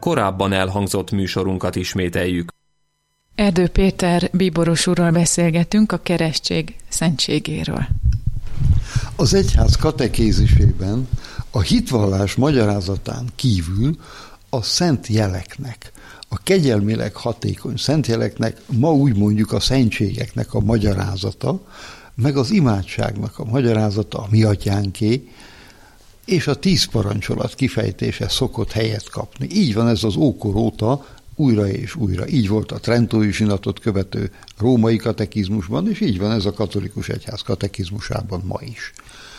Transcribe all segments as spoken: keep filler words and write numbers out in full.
korábban elhangzott műsorunkat ismételjük. Erdő Péter bíboros úrral beszélgetünk a keresztség szentségéről. Az egyház katekézisében a hitvallás magyarázatán kívül a szent jeleknek, a kegyelmileg hatékony szent jeleknek, ma úgy mondjuk a szentségeknek a magyarázata, meg az imádságnak a magyarázata, a mi atyánké, és a tíz parancsolat kifejtése szokott helyet kapni. Így van ez az ókor óta, újra és újra. Így volt a Trentói zsinatot követő római katekizmusban, és így van ez a katolikus egyház katekizmusában ma is.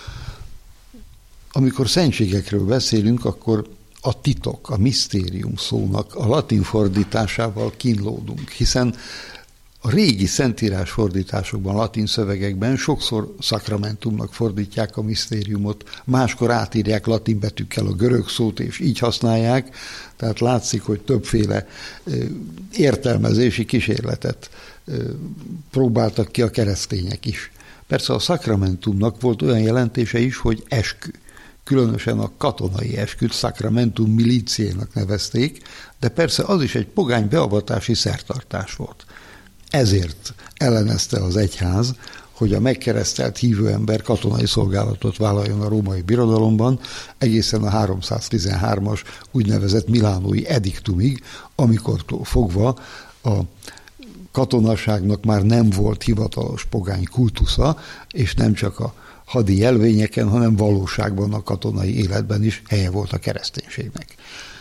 Amikor szentségekről beszélünk, akkor a titok, a misztérium szónak a latin fordításával kínlódunk, hiszen a régi szentírás fordításokban, latin szövegekben sokszor szakramentumnak fordítják a misztériumot, máskor átírják latin betűkkel a görög szót, és így használják, tehát látszik, hogy többféle értelmezési kísérletet próbáltak ki a keresztények is. Persze a szakramentumnak volt olyan jelentése is, hogy eskü. Különösen a katonai esküt sacramentum militiének nevezték, de persze az is egy pogány beavatási szertartás volt. Ezért ellenezte az egyház, hogy a megkeresztelt hívő ember katonai szolgálatot vállaljon a római birodalomban, egészen a háromszáztizenhármas úgynevezett milánói ediktumig, amikortól fogva a katonaságnak már nem volt hivatalos pogány kultusza, és nem csak a hadi jelvényeken, hanem valóságban a katonai életben is helye volt a kereszténységnek.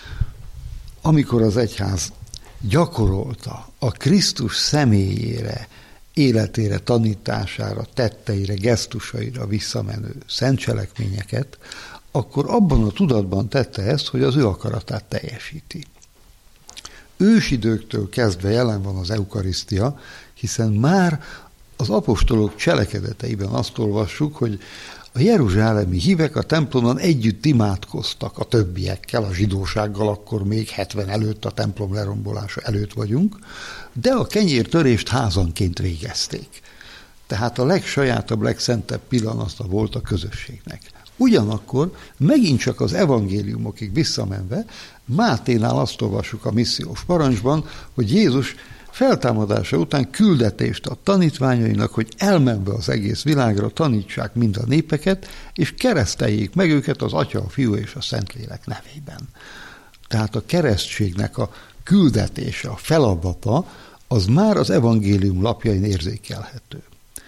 Amikor az egyház gyakorolta a Krisztus személyére, életére, tanítására, tetteire, gesztusaira visszamenő szent cselekményeket, akkor abban a tudatban tette ezt, hogy az ő akaratát teljesíti. Ősidőktől kezdve jelen van az eukarisztia, hiszen már az apostolok cselekedeteiben azt olvassuk, hogy a jeruzsálemi hívek a templomon együtt imádkoztak a többiekkel, a zsidósággal, akkor még hetven előtt, a templom lerombolása előtt vagyunk, de a kenyértörést házanként végezték. Tehát a legsajátabb, legszentebb pillanata volt a közösségnek. Ugyanakkor megint csak az evangéliumokig visszamenve Máténál azt olvassuk a missziós parancsban, hogy Jézus feltámadása után küldetést ad tanítványainak, hogy elmenve az egész világra tanítsák mind a népeket, és kereszteljék meg őket az Atya, a Fiú és a Szentlélek nevében. Tehát a keresztségnek a küldetése, a feladata, az már az evangélium lapjain érzékelhető.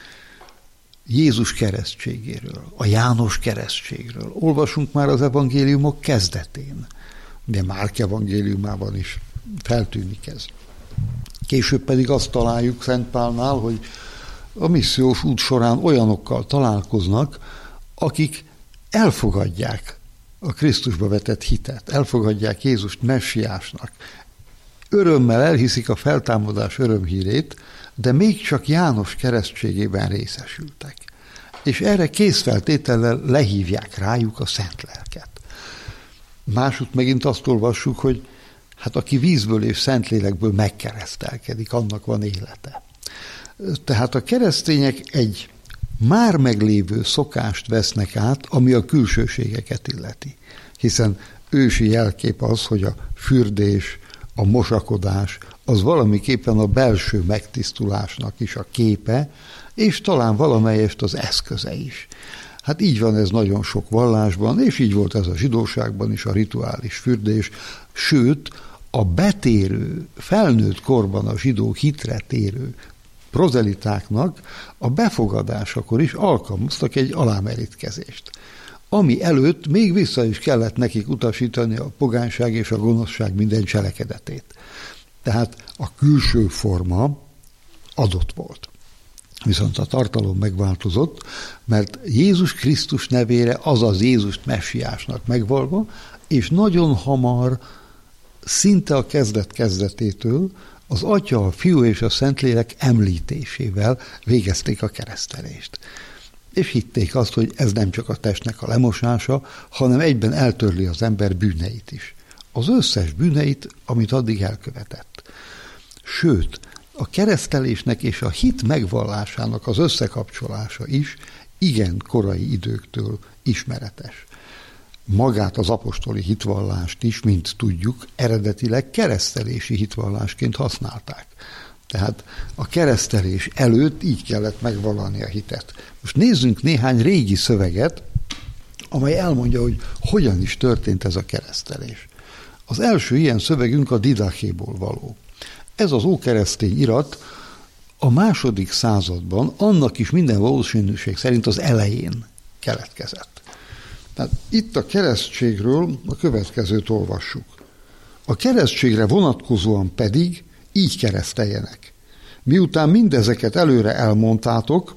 Jézus keresztségéről, a János keresztségről olvasunk már az evangéliumok kezdetén, de Márk evangéliumában is feltűnik ez. Később pedig azt találjuk Szent Pálnál, hogy a missziós út során olyanokkal találkoznak, akik elfogadják a Krisztusba vetett hitet, elfogadják Jézust messiásnak, örömmel elhiszik a feltámadás örömhírét, de még csak János keresztségében részesültek. És erre készfeltétellel lehívják rájuk a szent lelket. Másút megint azt olvassuk, hogy hát aki vízből és szentlélekből megkeresztelkedik, annak van élete. Tehát a keresztények egy már meglévő szokást vesznek át, ami a külsőségeket illeti. Hiszen ősi jelkép az, hogy a fürdés, a mosakodás, az valamiképpen a belső megtisztulásnak is a képe, és talán valamelyest az eszköze is. Hát így van ez nagyon sok vallásban, és így volt ez a zsidóságban is, a rituális fürdés, sőt, a betérő, felnőtt korban a zsidó hitre térő prozelitáknak a befogadásakor is alkalmaztak egy alámerítkezést, ami előtt még vissza is kellett nekik utasítani a pogányság és a gonoszság minden cselekedetét. Tehát a külső forma adott volt. Viszont a tartalom megváltozott, mert Jézus Krisztus nevére azaz Jézust messiásnak megvalva, és nagyon hamar, szinte a kezdet-kezdetétől az Atya, a Fiú és a Szentlélek említésével végezték a keresztelést. És hitték azt, hogy ez nem csak a testnek a lemosása, hanem egyben eltörli az ember bűneit is. Az összes bűneit, amit addig elkövetett. Sőt, a keresztelésnek és a hit megvallásának az összekapcsolása is igen korai időktől ismeretes. magát az apostoli hitvallást is, mint tudjuk, eredetileg keresztelési hitvallásként használták. Tehát a keresztelés előtt így kellett megvallani a hitet. Most nézzünk néhány régi szöveget, amely elmondja, hogy hogyan is történt ez a keresztelés. Az első ilyen szövegünk a Didachéból való. Ez az ókeresztény irat a második században, annak is minden valószínűség szerint az elején keletkezett. Tehát itt a keresztségről a következőt olvassuk. A keresztségre vonatkozóan pedig így kereszteljenek. Miután mindezeket előre elmondtátok,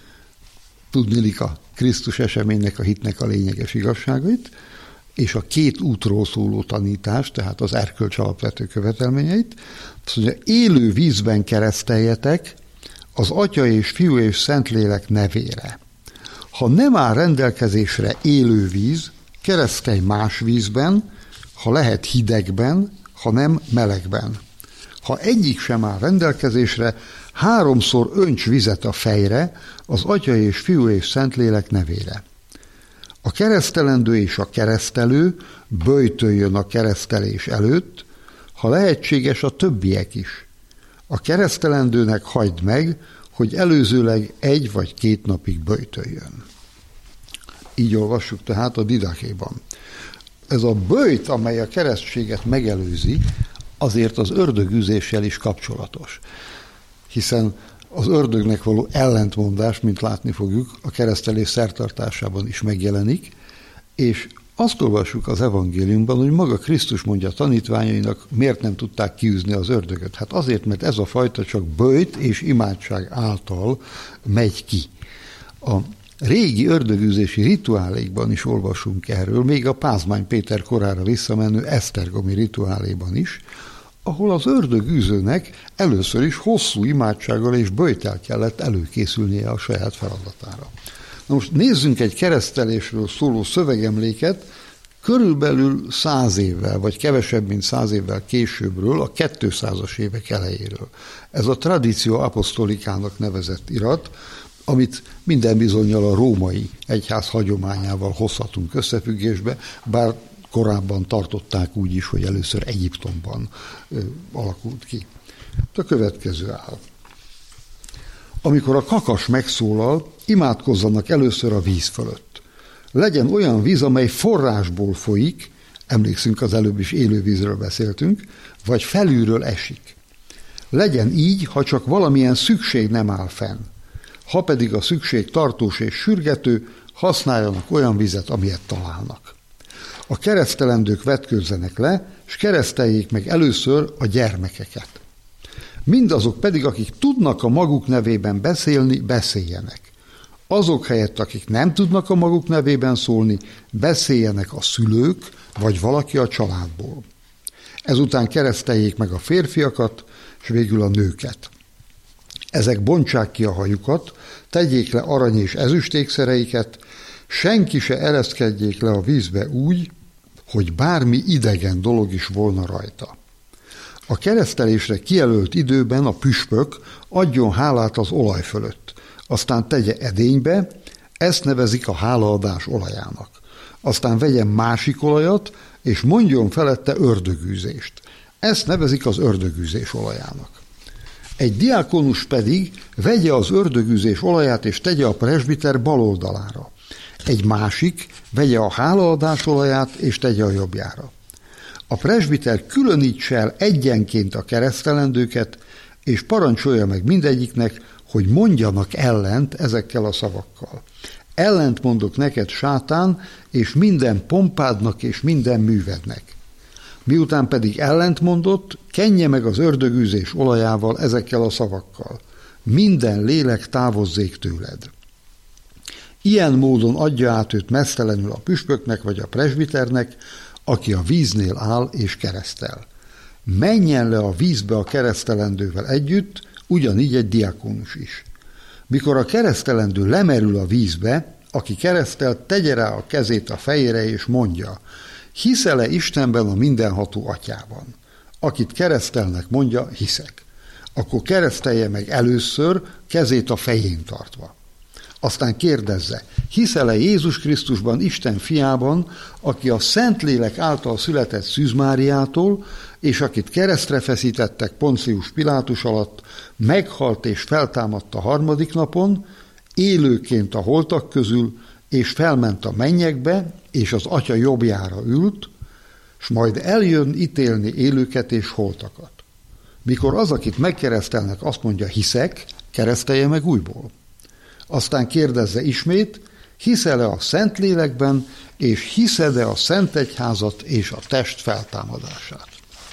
tudniillik a Krisztus eseménynek, a hitnek a lényeges igazságait, és a két útról szóló tanítást, tehát az erkölcs alapvető követelményeit, azt mondja, élő vízben kereszteljetek az Atya és Fiú és Szentlélek nevére. Ha nem áll rendelkezésre élő víz, keresztelj más vízben, ha lehet hidegben, ha nem melegben. Ha egyik sem áll rendelkezésre, háromszor önts vizet a fejre, az Atya és Fiú és Szentlélek nevére. A keresztelendő és a keresztelő böjtöljön a keresztelés előtt, ha lehetséges a többiek is. A keresztelendőnek hagyd meg, hogy előzőleg egy vagy két napig böjtöljön. Így olvassuk tehát a Didachéban. Ez a böjt, amely a keresztséget megelőzi, azért az ördögűzéssel is kapcsolatos. Hiszen az ördögnek való ellentmondás, mint látni fogjuk, a keresztelés szertartásában is megjelenik, és azt olvassuk az evangéliumban, hogy maga Krisztus mondja a tanítványainak, miért nem tudták kiűzni az ördögöt. Hát azért, mert ez a fajta csak böjt és imádság által megy ki. A régi ördögűzési rituálékban is olvasunk erről, még a Pázmány Péter korára visszamenő esztergomi rituáléban is, ahol az ördögűzőnek először is hosszú imádsággal és böjttel kellett előkészülnie a saját feladatára. Na most nézzünk egy keresztelésről szóló szövegemléket, körülbelül száz évvel, vagy kevesebb, mint száz évvel későbbről, a kétszázas évek elejéről. Ez a Traditio Apostolikának nevezett irat, amit minden bizonnyal a római egyház hagyományával hozhatunk összefüggésbe, bár korábban tartották úgy is, hogy először Egyiptomban ö, alakult ki. A következő áll. Amikor a kakas megszólal, imádkozzanak először a víz fölött. Legyen olyan víz, amely forrásból folyik, emlékszünk, az előbb is élő vízről beszéltünk, vagy felülről esik. Legyen így, ha csak valamilyen szükség nem áll fenn. Ha pedig a szükség tartós és sürgető, használjanak olyan vizet, amilyet találnak. A keresztelendők vetkőzzenek le, és kereszteljék meg először a gyermekeket. Mindazok pedig, akik tudnak a maguk nevében beszélni, beszéljenek. Azok helyett, akik nem tudnak a maguk nevében szólni, beszéljenek a szülők, vagy valaki a családból. Ezután kereszteljék meg a férfiakat, és végül a nőket. Ezek bontsák ki a hajukat, tegyék le arany és ezüstékszereiket, senki se ereszkedjék le a vízbe úgy, hogy bármi idegen dolog is volna rajta. A keresztelésre kijelölt időben a püspök adjon hálát az olaj fölött, aztán tegye edénybe, ezt nevezik a hálaadás olajának. Aztán vegyen másik olajat, és mondjon felette ördögűzést. Ezt nevezik az ördögűzés olajának. Egy diákonus pedig vegye az ördögűzés olaját, és tegye a presbiter bal oldalára. Egy másik vegye a hálaadás olaját, és tegye a jobbjára. A presbiter különítse el egyenként a keresztelendőket, és parancsolja meg mindegyiknek, hogy mondjanak ellent ezekkel a szavakkal. Ellent mondok neked, sátán, és minden pompádnak és minden művednek. Miután pedig ellent mondott, kenje meg az ördögűzés olajával ezekkel a szavakkal. Minden lélek távozzék tőled. Ilyen módon adja át őt meztelenül a püspöknek vagy a presbiternek, aki a víznél áll és keresztel. Menjen le a vízbe a keresztelendővel együtt, ugyanígy egy diákonus is. Mikor a keresztelendő lemerül a vízbe, aki keresztel, tegye rá a kezét a fejére és mondja, hiszel-e Istenben, a mindenható atyában? Akit keresztelnek, mondja, hiszek. Akkor keresztelje meg először, kezét a fején tartva. Aztán kérdezze, hiszel-e Jézus Krisztusban, Isten fiában, aki a Szentlélek által született Szűz Máriától, és akit keresztre feszítettek Poncius Pilátus alatt, meghalt és feltámadt a harmadik napon, élőként a holtak közül, és felment a mennyekbe, és az Atya jobbjára ült, s majd eljön ítélni élőket és holtakat. Mikor az, akit megkeresztelnek, azt mondja, hiszek, keresztelje meg újból. Aztán kérdezze ismét, hiszel-e a Szentlélekben, és hiszed-e a Szent Egyházat és a test feltámadását?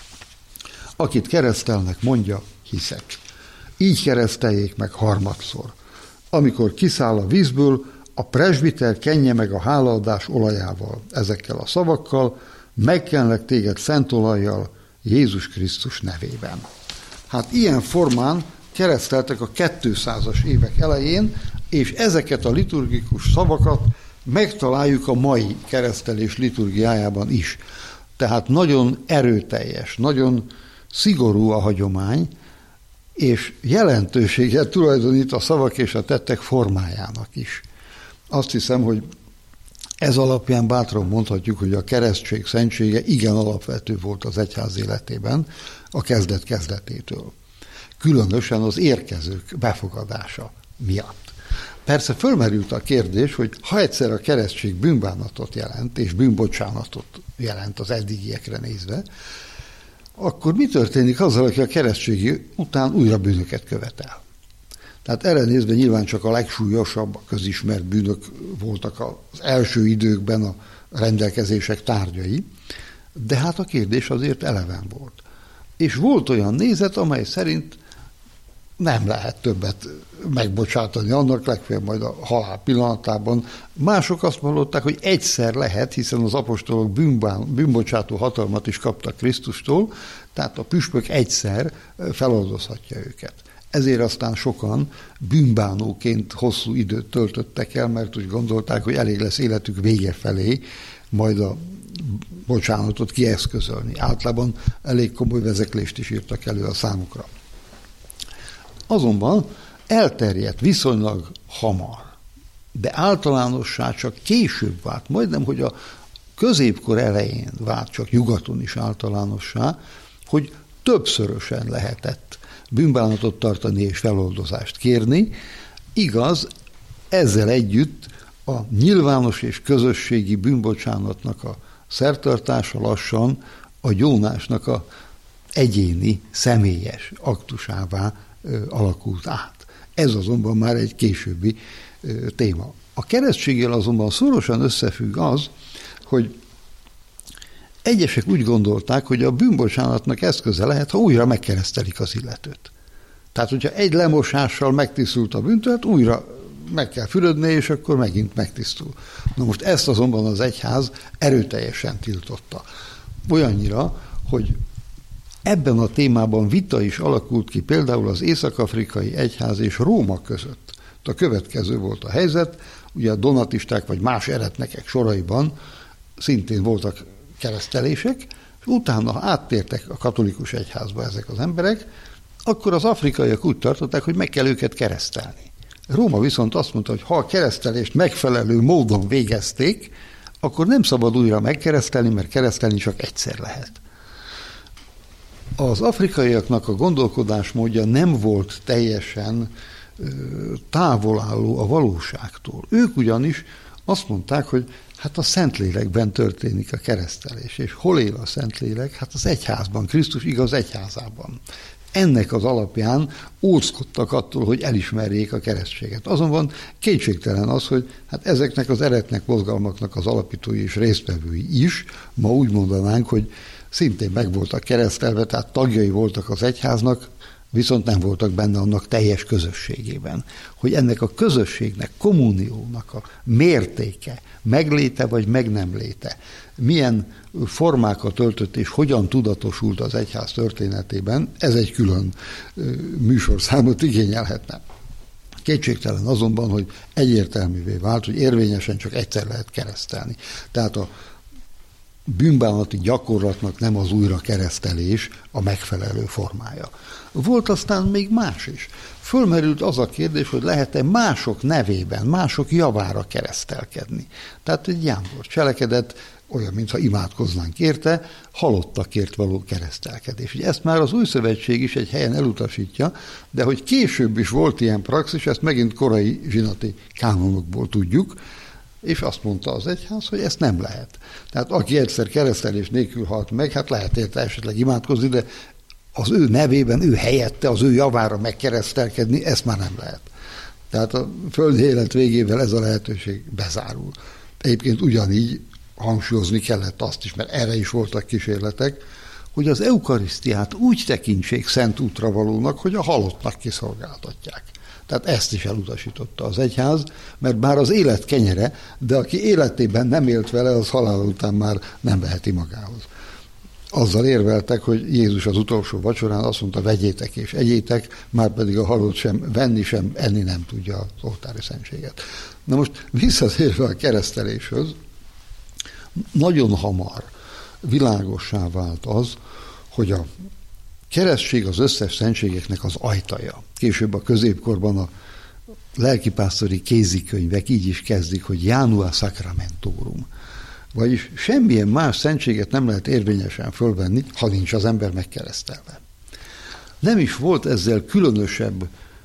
Akit keresztelnek, mondja, hiszek. Így kereszteljék meg harmadszor. Amikor kiszáll a vízből, a presbiter kenje meg a hálaadás olajával, ezekkel a szavakkal, megkenlek téged szent olajjal Jézus Krisztus nevében. Hát ilyen formán kereszteltek a kétszázas évek elején, és ezeket a liturgikus szavakat megtaláljuk a mai keresztelés liturgiájában is. Tehát nagyon erőteljes, nagyon szigorú a hagyomány, és jelentőséget tulajdonít a szavak és a tettek formájának is. Azt hiszem, hogy ez alapján bátran mondhatjuk, hogy a keresztség szentsége igen alapvető volt az egyház életében a kezdet-kezdetétől. Különösen az érkezők befogadása miatt. Persze fölmerült a kérdés, hogy ha egyszer a keresztség bűnbánatot jelent, és bűnbocsánatot jelent az eddigiekre nézve, akkor mi történik azzal, aki a keresztség után újra bűnöket követel? Tehát erre nézve nyilván csak a legsúlyosabb, a közismert bűnök voltak az első időkben a rendelkezések tárgyai, de hát a kérdés azért eleven volt. És volt olyan nézet, amely szerint nem lehet többet megbocsátani annak, legfeljebb majd a halál pillanatában. Mások azt mondották, hogy egyszer lehet, hiszen az apostolok bűnbán, bűnbocsátó hatalmat is kaptak Krisztustól, tehát a püspök egyszer feloldozhatja őket. Ezért aztán sokan bűnbánóként hosszú időt töltöttek el, mert úgy gondolták, hogy elég lesz életük vége felé majd a bocsánatot kieszközölni. Általában elég komoly vezeklést is írtak elő a számukra. Azonban elterjedt viszonylag hamar, de általánossá csak később vált, majdnem, hogy a középkor elején vált csak nyugaton is általánossá, hogy többszörösen lehetett bűnbánatot tartani és feloldozást kérni. Igaz, ezzel együtt a nyilvános és közösségi bűnbocsánatnak a szertartása lassan a gyónásnak a egyéni, személyes aktusává ö, alakult át. Ez azonban már egy későbbi ö, téma. A keresztséggel azonban szorosan összefügg az, hogy egyesek úgy gondolták, hogy a bűnbocsánatnak eszköze lehet, ha újra megkeresztelik az illetőt. Tehát, hogyha egy lemosással megtisztult a bűntől, hát újra meg kell fürödni, és akkor megint megtisztul. Na most ezt azonban az egyház erőteljesen tiltotta. Olyannyira, hogy ebben a témában vita is alakult ki például az észak-afrikai egyház és Róma között. A következő volt a helyzet, ugye a donatisták vagy más eretnekek soraiban szintén voltak keresztelések, és utána, ha áttértek a katolikus egyházba ezek az emberek, akkor az afrikaiak úgy tartották, hogy meg kell őket keresztelni. Róma viszont azt mondta, hogy ha a keresztelést megfelelő módon végezték, akkor nem szabad újra megkeresztelni, mert keresztelni csak egyszer lehet. Az afrikaiaknak a gondolkodásmódja nem volt teljesen távolálló a valóságtól. Ők ugyanis azt mondták, hogy hát a Szentlélekben történik a keresztelés. És hol él a Szentlélek? Hát az egyházban, Krisztus igaz egyházában. Ennek az alapján óckodtak attól, hogy elismerjék a keresztséget. Azonban kétségtelen az, hogy hát ezeknek az eretnek mozgalmaknak az alapítói és résztvevői is, ma úgy mondanánk, hogy szintén meg voltak keresztelve, tehát tagjai voltak az egyháznak, viszont nem voltak benne annak teljes közösségében. Hogy ennek a közösségnek, kommuniónak a mértéke, megléte vagy meg nem léte, milyen formákat öltött és hogyan tudatosult az egyház történetében, ez egy külön műsorszámot igényelhetne. Kétségtelen azonban, hogy egyértelművé vált, hogy érvényesen csak egyszer lehet keresztelni. Tehát a bűnbánati gyakorlatnak nem az újrakeresztelés a megfelelő formája. Volt aztán még más is. Fölmerült az a kérdés, hogy lehet-e mások nevében, mások javára keresztelkedni. Tehát egy jámbor cselekedet, olyan, mintha imádkoznánk érte, halottakért való keresztelkedés. Ugye ezt már az Új Szövetség is egy helyen elutasítja, de hogy később is volt ilyen praxis, ezt megint korai zsinati kánonokból tudjuk, és azt mondta az egyház, hogy ezt nem lehet. Tehát aki egyszer keresztelés nélkül halt meg, hát lehet érte esetleg imádkozni, de az ő nevében, ő helyette, az ő javára megkeresztelkedni, ezt már nem lehet. Tehát a földi élet végével ez a lehetőség bezárul. Egyébként ugyanígy hangsúlyozni kellett azt is, mert erre is voltak kísérletek, hogy az eukarisztiát úgy tekintsék szent útra valónak, hogy a halottnak kiszolgáltatják. Tehát ezt is elutasította az egyház, mert bár az élet kenyere, de aki életében nem élt vele, az halál után már nem veheti magához. Azzal érveltek, hogy Jézus az utolsó vacsorán azt mondta, vegyétek és egyétek, már pedig a halott sem venni, sem enni nem tudja az oltári szentséget. Na most visszatérve a kereszteléshez, nagyon hamar világossá vált az, hogy a keresztség az összes szentségeknek az ajtaja. Később a középkorban a lelkipásztori kézikönyvek így is kezdik, hogy Janua Sacramentorum. Vagyis semmilyen más szentséget nem lehet érvényesen fölvenni, ha nincs az ember megkeresztelve. Nem is volt ezzel különösebb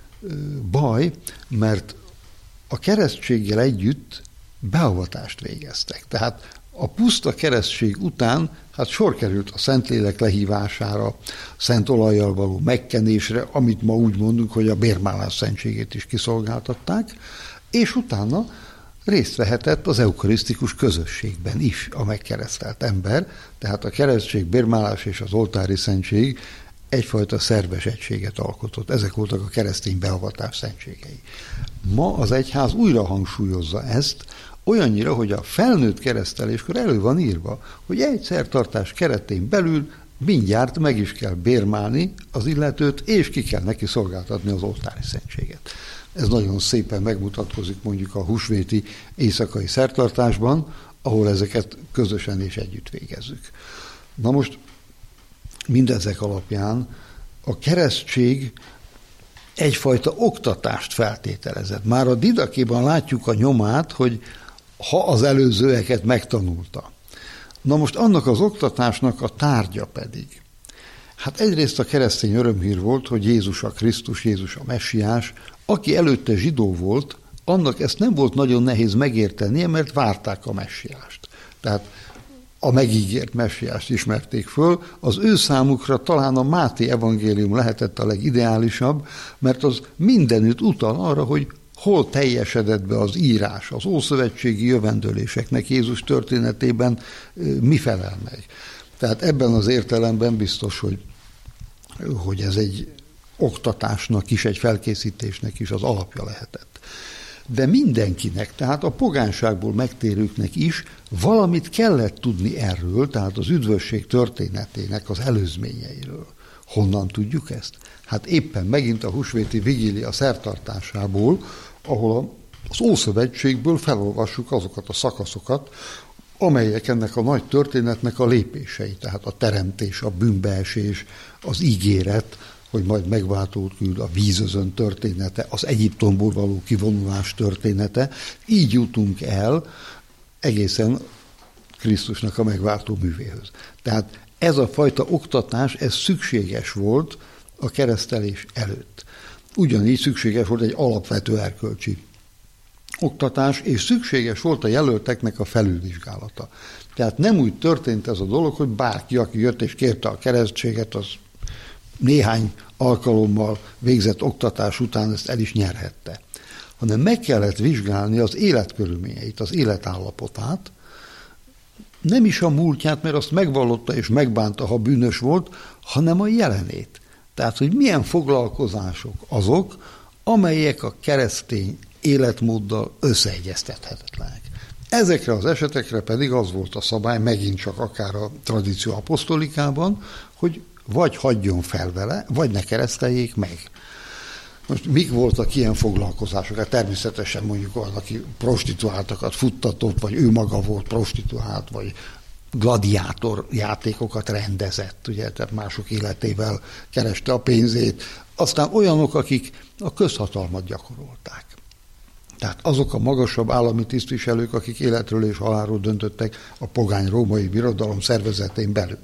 baj, mert a keresztséggel együtt beavatást végeztek. Tehát a puszta keresztség után hát sor került a Szentlélek lehívására, szent olajjal való megkenésre, amit ma úgy mondunk, hogy a bérmálás szentségét is kiszolgáltatták, és utána részt vehetett az eukarisztikus közösségben is a megkeresztelt ember, tehát a keresztség, bérmálás és az oltári szentség egyfajta szerves egységet alkotott. Ezek voltak a keresztény beavatás szentségei. Ma az egyház újra hangsúlyozza ezt, olyannyira, hogy a felnőtt kereszteléskor elő van írva, hogy egy szertartás keretén belül mindjárt meg is kell bérmálni az illetőt, és ki kell neki szolgáltatni az oltári szentséget. Ez nagyon szépen megmutatkozik mondjuk a húsvéti éjszakai szertartásban, ahol ezeket közösen és együtt végezzük. Na most mindezek alapján a keresztség egyfajta oktatást feltételezett. Már a Didakéban látjuk a nyomát, hogy ha az előzőeket megtanulta. Na most annak az oktatásnak a tárgya pedig. Hát egyrészt a keresztény örömhír volt, hogy Jézus a Krisztus, Jézus a Messiás, aki előtte zsidó volt, annak ezt nem volt nagyon nehéz megértenie, mert várták a Messiást. Tehát a megígért Messiást ismerték föl, az ő számukra talán a Máté evangélium lehetett a legideálisabb, mert az mindenütt utal arra, hogy hol teljesedett be az írás, az ószövetségi jövendőléseknek Jézus történetében mi felel meg. Tehát ebben az értelemben biztos, hogy, hogy ez egy oktatásnak is, egy felkészítésnek is az alapja lehetett. De mindenkinek, tehát a pogányságból megtérőknek is valamit kellett tudni erről, tehát az üdvösség történetének az előzményeiről. Honnan tudjuk ezt? Hát éppen megint a húsvéti vigília szertartásából, ahol az Ószövetségből felolvassuk azokat a szakaszokat, amelyek ennek a nagy történetnek a lépései, tehát a teremtés, a bűnbeesés, az ígéret, hogy majd megváltót küld, a vízözön története, az Egyiptomból való kivonulás története. Így jutunk el egészen Krisztusnak a megváltó művéhöz. Tehát ez a fajta oktatás, ez szükséges volt a keresztelés előtt. Ugyanígy szükséges volt egy alapvető erkölcsi oktatás, és szükséges volt a jelölteknek a felülvizsgálata. Tehát nem úgy történt ez a dolog, hogy bárki, aki jött és kérte a keresztséget, az néhány alkalommal végzett oktatás után ezt el is nyerhette. Hanem meg kellett vizsgálni az életkörülményeit, az életállapotát, nem is a múltját, mert azt megvallotta és megbánta, ha bűnös volt, hanem a jelenét. Tehát, hogy milyen foglalkozások azok, amelyek a keresztény életmóddal összeegyeztethetetlenek. Ezekre az esetekre pedig az volt a szabály, megint csak akár a tradíció apostolikában, hogy vagy hagyjon fel vele, vagy ne kereszteljék meg. Most mik voltak ilyen foglalkozások? Hát természetesen mondjuk olyan, aki prostituáltakat futtatott, vagy ő maga volt prostituált, vagy gladiátor játékokat rendezett, ugye, tehát mások életével kereste a pénzét. Aztán olyanok, akik a közhatalmat gyakorolták. Tehát azok a magasabb állami tisztviselők, akik életről és halálról döntöttek a pogány római birodalom szervezetén belül.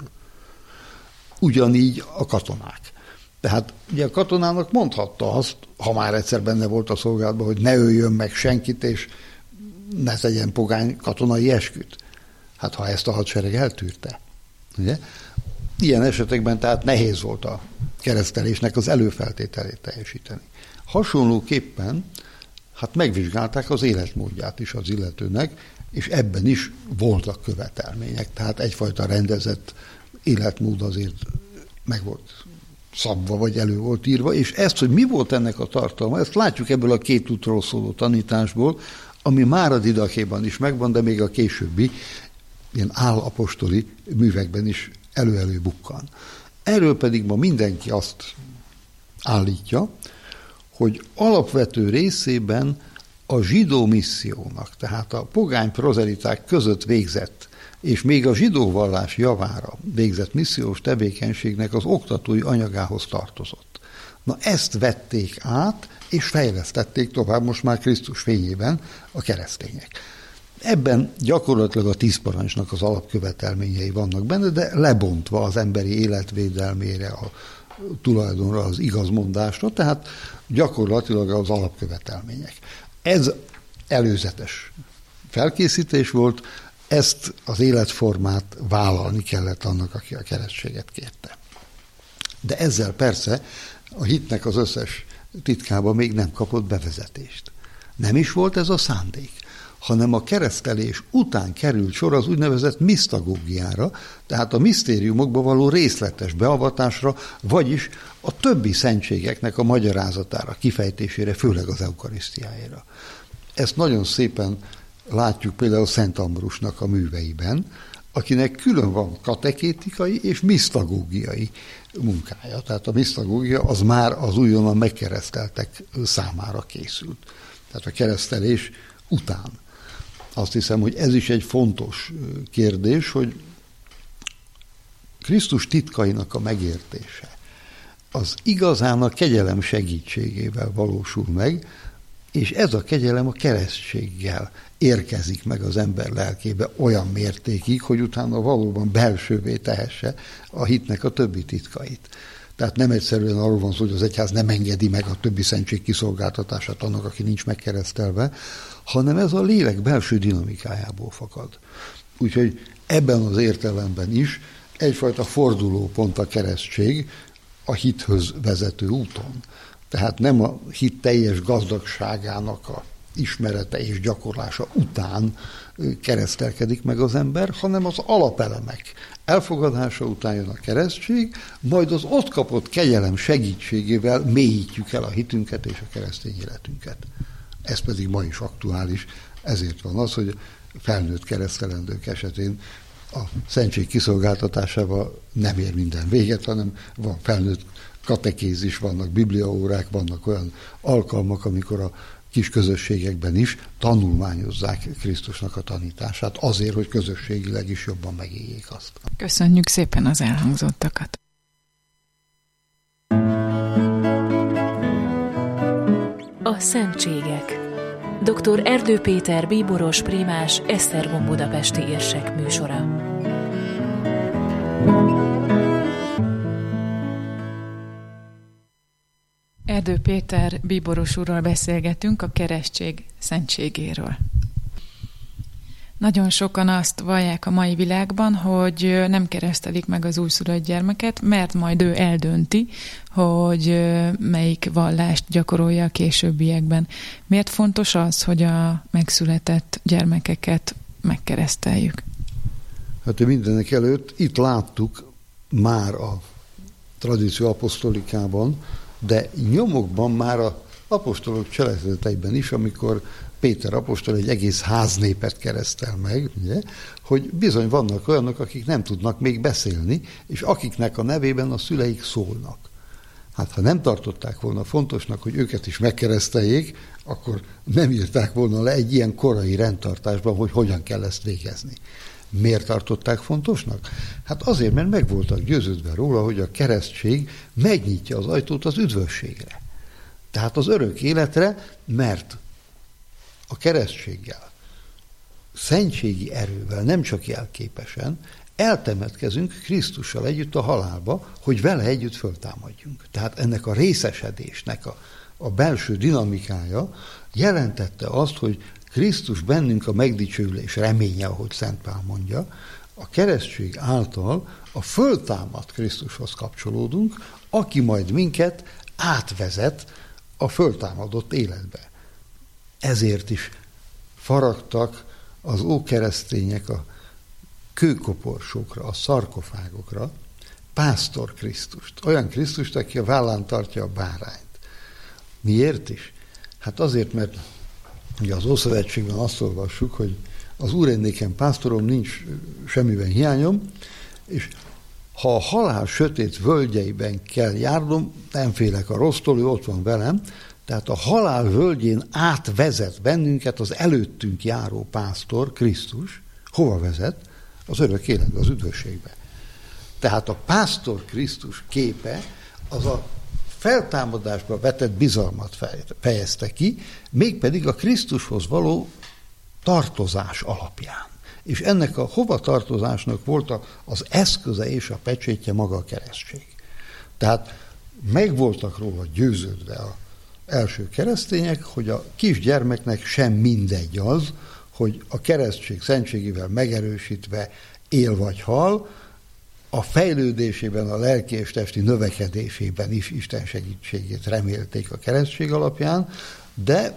Ugyanígy a katonák. Tehát ugye a katonának mondhatta azt, ha már egyszer benne volt a szolgálatban, hogy ne öljön meg senkit, és ne tegyen pogány katonai esküt. Hát ha ezt a hadsereg eltűrte. Ugye? Ilyen esetekben tehát nehéz volt a keresztelésnek az előfeltételét teljesíteni. Hasonlóképpen hát megvizsgálták az életmódját is az illetőnek, és ebben is voltak követelmények. Tehát egyfajta rendezett életmód azért meg volt szabva, vagy elő volt írva, és ezt, hogy mi volt ennek a tartalma, ezt látjuk ebből a két útról szóló tanításból, ami már a Didakéban is megvan, de még a későbbi ilyen állapostoli művekben is elő-elő bukkan. Erről pedig ma mindenki azt állítja, hogy alapvető részében a zsidó missziónak, tehát a pogány prozeliták között végzett, és még a zsidó vallás javára végzett missziós tevékenységnek az oktatói anyagához tartozott. Na ezt vették át, és fejlesztették tovább most már Krisztus fényében a keresztények. Ebben gyakorlatilag a tíz parancsnak az alapkövetelményei vannak benne, de lebontva az emberi életvédelmére, a tulajdonra, az igazmondásra, tehát gyakorlatilag az alapkövetelmények. Ez előzetes felkészítés volt, ezt az életformát vállalni kellett annak, aki a keresztséget kérte. De ezzel persze a hitnek az összes titkába még nem kapott bevezetést. Nem is volt ez a szándék, hanem a keresztelés után került sor az úgynevezett misztagógiára, tehát a misztériumokba való részletes beavatásra, vagyis a többi szentségeknek a magyarázatára, kifejtésére, főleg az eukarisztiájára. Ezt nagyon szépen látjuk például Szent Ambrusnak a műveiben, akinek külön van katekétikai és misztagógiai munkája. Tehát a misztagógia az már az újonnan megkereszteltek számára készült. Tehát a keresztelés után. Azt hiszem, hogy ez is egy fontos kérdés, hogy Krisztus titkainak a megértése az igazán a kegyelem segítségével valósul meg, és ez a kegyelem a keresztséggel érkezik meg az ember lelkébe olyan mértékig, hogy utána valóban belsővé tehesse a hitnek a többi titkait. Tehát nem egyszerűen arról van szó, hogy az egyház nem engedi meg a többi szentség kiszolgáltatását annak, aki nincs megkeresztelve, hanem ez a lélek belső dinamikájából fakad. Úgyhogy ebben az értelemben is egyfajta fordulópont a keresztség a hithöz vezető úton. Tehát nem a hit teljes gazdagságának a ismerete és gyakorlása után keresztelkedik meg az ember, hanem az alapelemek elfogadása után jön a keresztség, majd az ott kapott kegyelem segítségével mélyítjük el a hitünket és a keresztény életünket. Ez pedig ma is aktuális, ezért van az, hogy felnőtt keresztelendők esetén a szentség kiszolgáltatásával nem ér minden véget, hanem van felnőtt katekézis, vannak bibliaórák, vannak olyan alkalmak, amikor a kis közösségekben is tanulmányozzák Krisztusnak a tanítását, azért, hogy közösségileg is jobban megéljék azt. Köszönjük szépen az elhangzottakat. A szentségek. doktor Erdő Péter bíboros prímás Esztergom budapesti érsek műsora. Erdő Péter bíboros úrral beszélgetünk a keresztség szentségéről. Nagyon sokan azt vallják a mai világban, hogy nem keresztelik meg az újszülött gyermeket, mert majd ő eldönti, hogy melyik vallást gyakorolja a későbbiekben. Miért fontos az, hogy a megszületett gyermekeket megkereszteljük? Hát mindenek előtt itt láttuk már a tradíció apostolikába, de nyomokban már az apostolok cselekedeteiben is, amikor Péter apostol egy egész háznépet keresztel meg, ugye, hogy bizony vannak olyanok, akik nem tudnak még beszélni, és akiknek a nevében a szüleik szólnak. Hát ha nem tartották volna fontosnak, hogy őket is megkereszteljék, akkor nem írták volna le egy ilyen korai rendtartásban, hogy hogyan kell ezt végezni. Miért tartották fontosnak? Hát azért, mert meg voltak győződve róla, hogy a keresztség megnyitja az ajtót az üdvösségre. Tehát az örök életre, mert a keresztséggel, szentségi erővel, nem csak jelképesen, eltemetkezünk Krisztussal együtt a halálba, hogy vele együtt föltámadjunk. Tehát ennek a részesedésnek a, a belső dinamikája jelentette azt, hogy Krisztus bennünk a megdicsőülés reménye, ahogy Szent Pál mondja, a keresztség által a föltámadt Krisztushoz kapcsolódunk, aki majd minket átvezet a föltámadott életbe. Ezért is faragtak az ókeresztények a kőkoporsókra, a szarkofágokra pásztor Krisztust. Olyan Krisztust, aki a vállán tartja a bárányt. Miért is? Hát azért, mert ugye az Ószövetségben azt olvassuk, hogy az Úr én nékem pásztorom, nincs semmiben hiányom, és ha a halál sötét völgyeiben kell járnom, nem félek a rossztól, ő ott van velem, tehát a halál völgyén átvezet bennünket az előttünk járó pásztor, Krisztus. Hova vezet? Az örök életbe, az üdvösségbe. Tehát a pásztor Krisztus képe az a feltámadásba vetett bizalmat fejezte ki, mégpedig a Krisztushoz való tartozás alapján. És ennek a hovatartozásnak volt az eszköze és a pecsétje maga a keresztség. Tehát meg voltak róla győződve az első keresztények, hogy a kisgyermeknek sem mindegy az, hogy a keresztség szentségével megerősítve él vagy hal, a fejlődésében, a lelki és testi növekedésében is Isten segítségét remélték a keresztség alapján, de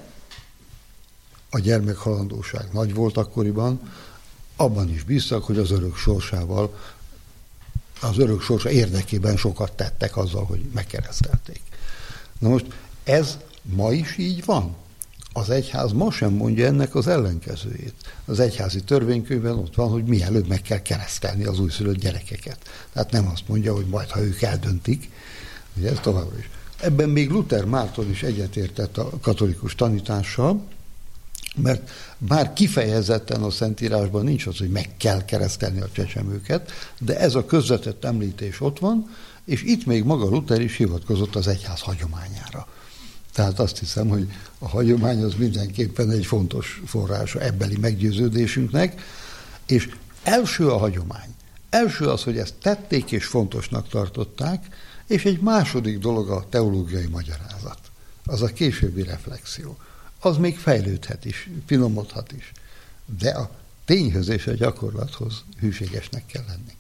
a gyermekhalandóság nagy volt akkoriban, abban is bíztak, hogy az örök sorsával, az örök sorsa érdekében sokat tettek azzal, hogy megkeresztelték. Na most ez ma is így van. Az egyház ma sem mondja ennek az ellenkezőjét. Az egyházi törvénykönyvben ott van, hogy mielőbb meg kell keresztelni az újszülött gyerekeket. Tehát nem azt mondja, hogy majd, ha ők eldöntik, ugye ez továbbra is. Ebben még Luther Márton is egyetértett a katolikus tanítással, mert bár kifejezetten a Szentírásban nincs az, hogy meg kell keresztelni a csecsemőket, de ez a közvetett említés ott van, és itt még maga Luther is hivatkozott az egyház hagyományára. Tehát azt hiszem, hogy a hagyomány az mindenképpen egy fontos forrása ebbeli meggyőződésünknek, és első a hagyomány. Első az, hogy ezt tették és fontosnak tartották, és egy második dolog a teológiai magyarázat. Az a későbbi reflexió. Az még fejlődhet is, finomodhat is, de a tényhöz és a gyakorlathoz hűségesnek kell lenni.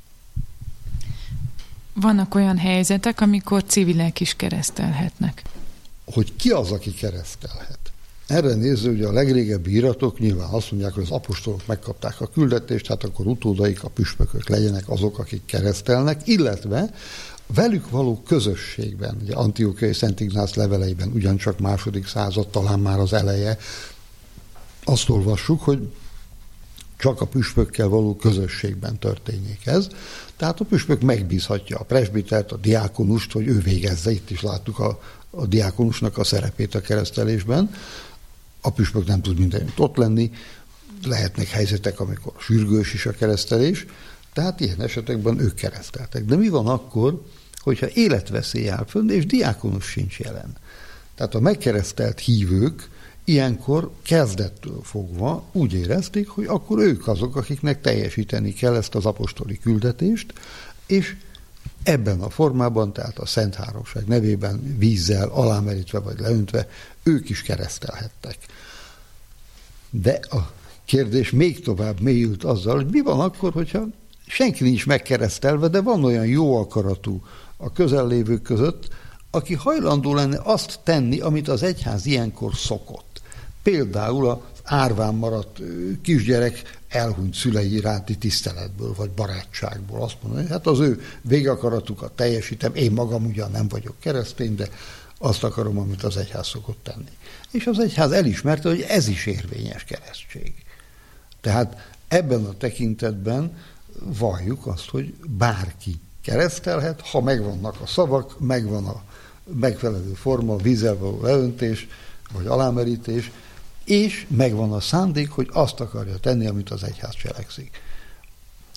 Vannak olyan helyzetek, amikor civilek is keresztelhetnek. Hogy ki az, aki keresztelhet? Erre nézve, ugye a legrégebbi iratok nyilván azt mondják, hogy az apostolok megkapták a küldetést, hát akkor utódaik, a püspökök legyenek azok, akik keresztelnek, illetve velük való közösségben, ugye Antiochiai Szent Ignác leveleiben, ugyancsak második század, talán már az eleje, azt olvassuk, hogy csak a püspökkel való közösségben történjék ez. Tehát a püspök megbízhatja a presbitert, a diákonust, hogy ő végezze, itt is láttuk a, a diákonusnak a szerepét a keresztelésben. A püspök nem tud mindenütt ott lenni, lehetnek helyzetek, amikor sürgős is a keresztelés, tehát ilyen esetekben ők kereszteltek. De mi van akkor, hogyha életveszély áll fönn, és diákonus sincs jelen? Tehát a megkeresztelt hívők ilyenkor kezdettől fogva úgy érezték, hogy akkor ők azok, akiknek teljesíteni kell ezt az apostoli küldetést, és ebben a formában, tehát a Szent Háromság nevében vízzel alámerítve vagy leöntve, ők is keresztelhettek. De a kérdés még tovább mélyült azzal, hogy mi van akkor, hogyha senki nincs megkeresztelve, de van olyan jó akaratú a közellévők között, aki hajlandó lenne azt tenni, amit az egyház ilyenkor szokott. Például az árván maradt kisgyerek elhunyt szülei iránti tiszteletből, vagy barátságból. Azt mondani, hát az ő végakaratukat teljesítem, én magam ugyan nem vagyok keresztény, de azt akarom, amit az egyház szokott tenni. És az egyház elismerte, hogy ez is érvényes keresztség. Tehát ebben a tekintetben valljuk azt, hogy bárki keresztelhet, ha megvannak a szavak, megvan a megfelelő forma, a vízzel való leöntés, vagy alámerítés, és megvan a szándék, hogy azt akarja tenni, amit az egyház cselekszik.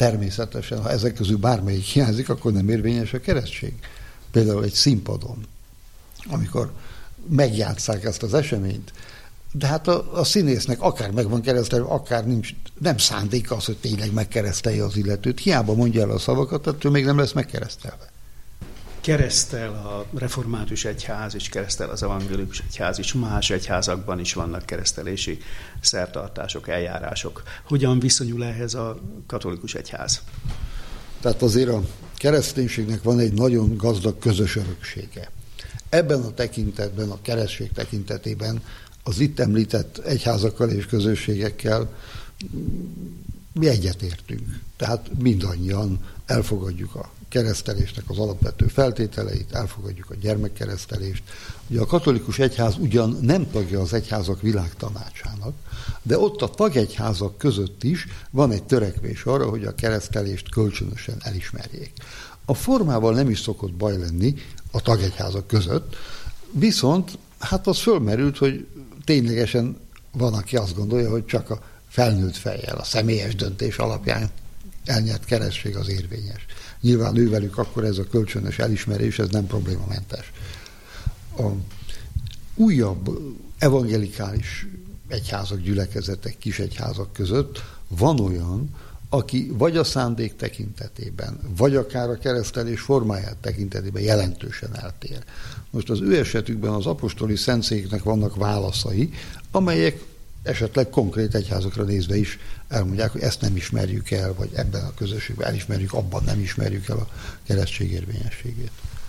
természetesen, ha ezek közül bármelyik hiányzik, akkor nem érvényes a keresztség. Például egy színpadon, amikor megjátsszák ezt az eseményt, de hát a, a színésznek akár meg van keresztelve, akár nincs, nem szándéka az, hogy tényleg megkeresztelje az illetőt. Hiába mondja el a szavakat, attól még nem lesz megkeresztelve. Keresztel a református egyház, és keresztel az evangélikus egyház is, más egyházakban is vannak keresztelési szertartások, eljárások. Hogyan viszonyul ehhez a katolikus egyház? Tehát azért a kereszténységnek van egy nagyon gazdag közös öröksége. Ebben a tekintetben, a keresztség tekintetében az itt említett egyházakkal és közösségekkel mi egyetértünk. Tehát mindannyian elfogadjuk a keresztelésnek az alapvető feltételeit, elfogadjuk a gyermekkeresztelést. Ugye a katolikus egyház ugyan nem tagja az egyházak világtanácsának, de ott a tagegyházak között is van egy törekvés arra, hogy a keresztelést kölcsönösen elismerjék. A formával nem is szokott baj lenni a tagegyházak között, viszont hát az fölmerült, hogy ténylegesen van, aki azt gondolja, hogy csak a felnőtt fejjel, a személyes döntés alapján elnyert keresztség az érvényes. Nyilván ővelük akkor ez a kölcsönös elismerés, ez nem problémamentes. A újabb evangelikális egyházak, gyülekezetek, kis egyházak között van olyan, aki vagy a szándék tekintetében, vagy akár a keresztelés formáját tekintetében jelentősen eltér. Most az ő esetükben az apostoli szentszéknek vannak válaszai, amelyek esetleg konkrét egyházakra nézve is elmondják, hogy ezt nem ismerjük el, vagy ebben a közösségben elismerjük, abban nem ismerjük el a keresztség érvényességét.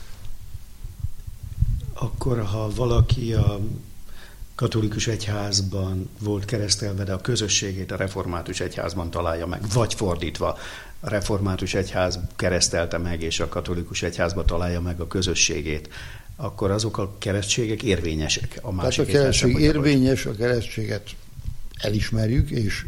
Akkor, ha valaki a katolikus egyházban volt keresztelve, de a közösségét a református egyházban találja meg, vagy fordítva, a református egyház keresztelte meg, és a katolikus egyházban találja meg a közösségét, akkor azok a keresztségek érvényesek a másik. Tehát a keresztség érvényes, a keresztséget elismerjük, és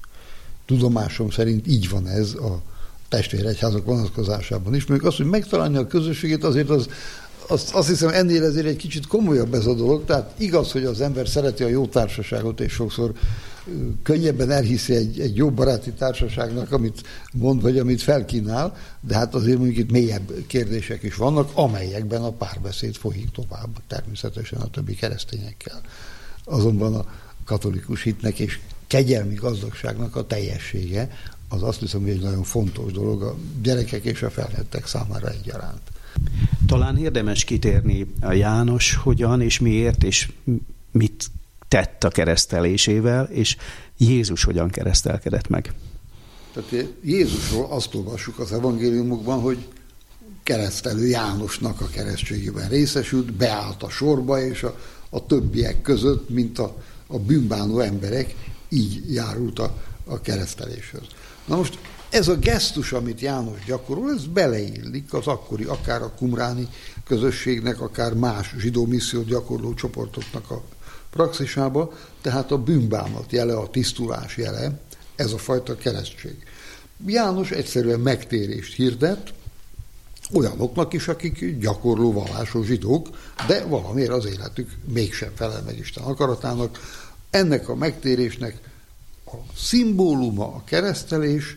tudomásom szerint így van ez a testvéregyházak vonatkozásában is. Mondjuk azt, hogy megtalálni a közösségét, azért az, az, azt hiszem ennél ezért egy kicsit komolyabb ez a dolog. Tehát igaz, hogy az ember szereti a jó társaságot, és sokszor könnyebben elhiszi egy, egy jó baráti társaságnak, amit mond, vagy amit felkínál, de hát azért mondjuk itt mélyebb kérdések is vannak, amelyekben a párbeszéd folyik tovább, természetesen a többi keresztényekkel. Azonban a katolikus hitnek és kegyelmi gazdagságnak a teljessége, az azt hiszem, hogy egy nagyon fontos dolog a gyerekek és a felnőttek számára egyaránt. Talán érdemes kitérni a János hogyan és miért és mit tett a keresztelésével, és Jézus hogyan keresztelkedett meg. Tehát Jézusról azt olvassuk az evangéliumokban, hogy keresztelő Jánosnak a keresztségében részesült, beállt a sorba, és a, a többiek között, mint a, a bűnbánó emberek, így járult a, a kereszteléshez. Na most ez a gesztus, amit János gyakorol, ez beleillik az akkori, akár a kumráni közösségnek, akár más zsidó missziót gyakorló csoportoknak a praxisába, tehát a bűnbánat jele, a tisztulás jele, ez a fajta keresztség. János egyszerűen megtérést hirdet olyanoknak is, akik gyakorló vallásos zsidók, de valamiért az életük mégsem felel meg Isten akaratának. Ennek a megtérésnek a szimbóluma a keresztelés,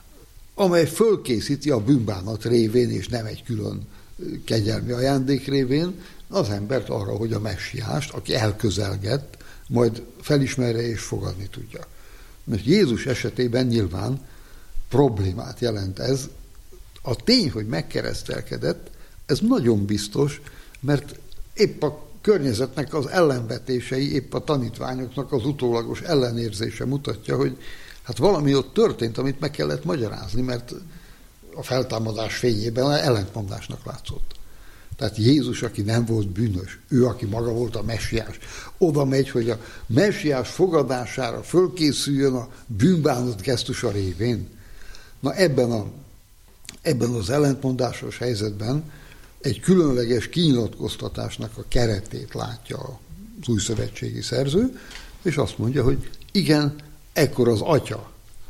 amely fölkészíti a bűnbánat révén, és nem egy külön kegyelmi ajándék révén, az embert arra, hogy a messiást, aki elközelgett, majd felismerje és fogadni tudja. Mert Jézus esetében nyilván problémát jelent ez. A tény, hogy megkeresztelkedett, ez nagyon biztos, mert épp a környezetnek az ellenvetései, épp a tanítványoknak az utólagos ellenérzése mutatja, hogy hát valami ott történt, amit meg kellett magyarázni, mert a feltámadás fényében ellentmondásnak látszott. Tehát Jézus, aki nem volt bűnös, ő, aki maga volt a messiás, oda megy, hogy a messiás fogadására fölkészüljön a bűnbánat gesztusa révén. Na ebben, a, ebben az ellentmondásos helyzetben egy különleges kinyilatkoztatásnak a keretét látja az újszövetségi szerző, és azt mondja, hogy igen, ekkor az atya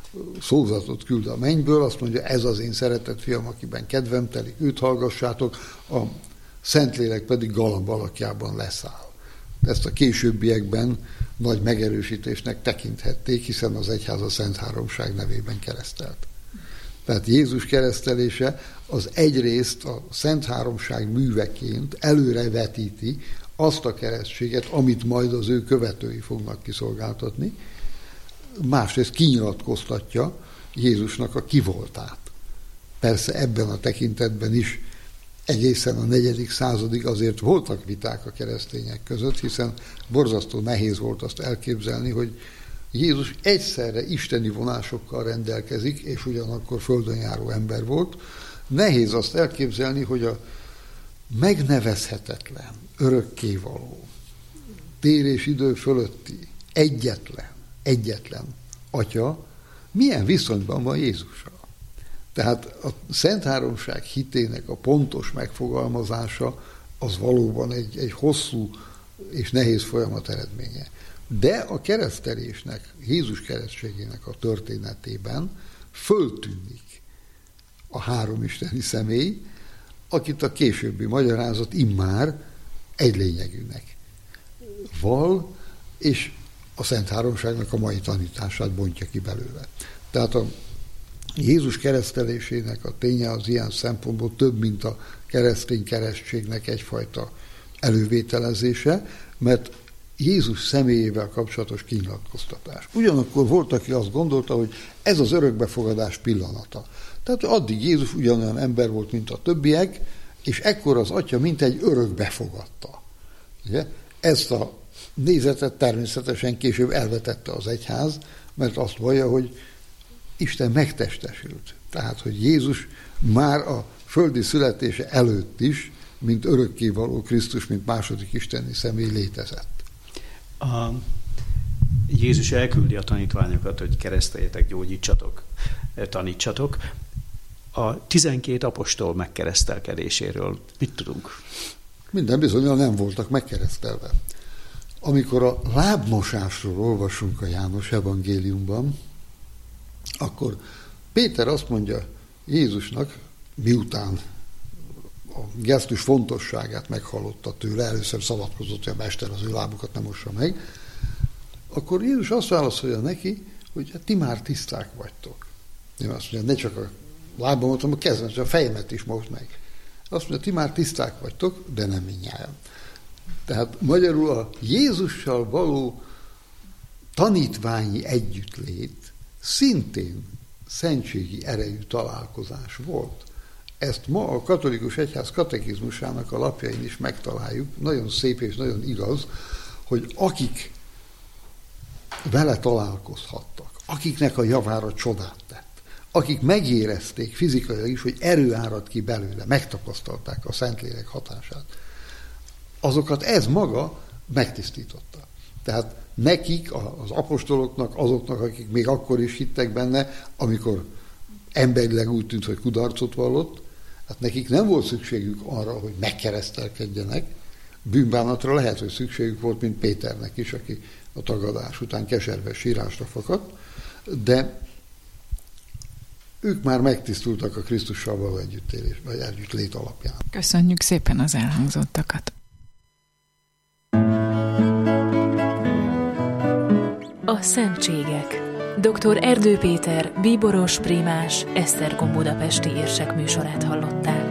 szózatot küld a mennyből, azt mondja, ez az én szeretett fiam, akiben kedvem telik, őt hallgassátok, a Szentlélek pedig galamb alakjában leszáll. Ezt a későbbiekben nagy megerősítésnek tekinthették, hiszen az egyház a Szent Háromság nevében keresztelt. Tehát Jézus keresztelése az egyrészt a Szent Háromság műveként előrevetíti azt a keresztséget, amit majd az ő követői fognak kiszolgáltatni, másrészt kinyilatkoztatja Jézusnak a kivoltát. Persze ebben a tekintetben is egészen a negyedik századig azért voltak viták a keresztények között, hiszen borzasztó nehéz volt azt elképzelni, hogy Jézus egyszerre isteni vonásokkal rendelkezik, és ugyanakkor földön járó ember volt. Nehéz azt elképzelni, hogy a megnevezhetetlen, örökkévaló, tér és idő fölötti, egyetlen, egyetlen Atya milyen viszonyban van Jézussal. Tehát a Szent Háromság hitének a pontos megfogalmazása az valóban egy, egy hosszú és nehéz folyamat eredménye. De a keresztelésnek, Jézus keresztségének a történetében föltűnik a három isteni személy, akit a későbbi magyarázat immár egy lényegűnek val, és a Szent Háromságnak a mai tanítását bontja ki belőle. Tehát a Jézus keresztelésének a ténye az ilyen szempontból több, mint a keresztény keresztségnek egyfajta elővételezése, mert Jézus személyével kapcsolatos kinyilatkoztatás. Ugyanakkor volt, aki azt gondolta, hogy ez az örökbefogadás pillanata. Tehát addig Jézus ugyanolyan ember volt, mint a többiek, és ekkor az Atya mint egy örökbefogadta. Ugye? Ezt a nézetet természetesen később elvetette az egyház, mert azt vallja, hogy Isten megtestesült. Tehát, hogy Jézus már a földi születése előtt is, mint örökkévaló Krisztus, mint második isteni személy létezett. A Jézus elküldi a tanítványokat, hogy kereszteljetek, gyógyítsatok, tanítsatok. A tizenkét apostol megkeresztelkedéséről mit tudunk? Minden bizonnyal nem voltak megkeresztelve. Amikor a lábmosásról olvasunk a János evangéliumban, akkor Péter azt mondja Jézusnak, miután a gesztus fontosságát meghallotta tőle, először szabadkozott, hogy a mester az ő lábukat nem mossa meg, akkor Jézus azt válaszolja neki, hogy hát ti már tiszták vagytok. Nem azt mondja, ne csak a lábamat, hanem a kezemet, a fejemet is most meg. Azt mondja, ti már tiszták vagytok, de nem mindnyájan. Tehát magyarul a Jézussal való tanítványi együttlét szintén szentségi erejű találkozás volt. Ezt ma a katolikus egyház katekizmusának a lapjain is megtaláljuk. Nagyon szép és nagyon igaz, hogy akik vele találkozhattak, akiknek a javára csodát tett, akik megérezték fizikailag is, hogy erő árad ki belőle, megtapasztalták a Szentlélek hatását, azokat ez maga megtisztította. Tehát nekik, az apostoloknak, azoknak, akik még akkor is hittek benne, amikor emberileg úgy tűnt, hogy kudarcot vallott, hát nekik nem volt szükségük arra, hogy megkeresztelkedjenek. Bűnbánatra lehet, hogy szükségük volt, mint Péternek is, aki a tagadás után keserves sírásra fakadt, de ők már megtisztultak a Krisztussal való együttélés, vagy együttlét alapján. Köszönjük szépen az elhangzottakat! A szentségek. doktor Erdő Péter, bíboros, prímás, Esztergom budapesti érsek műsorát hallották.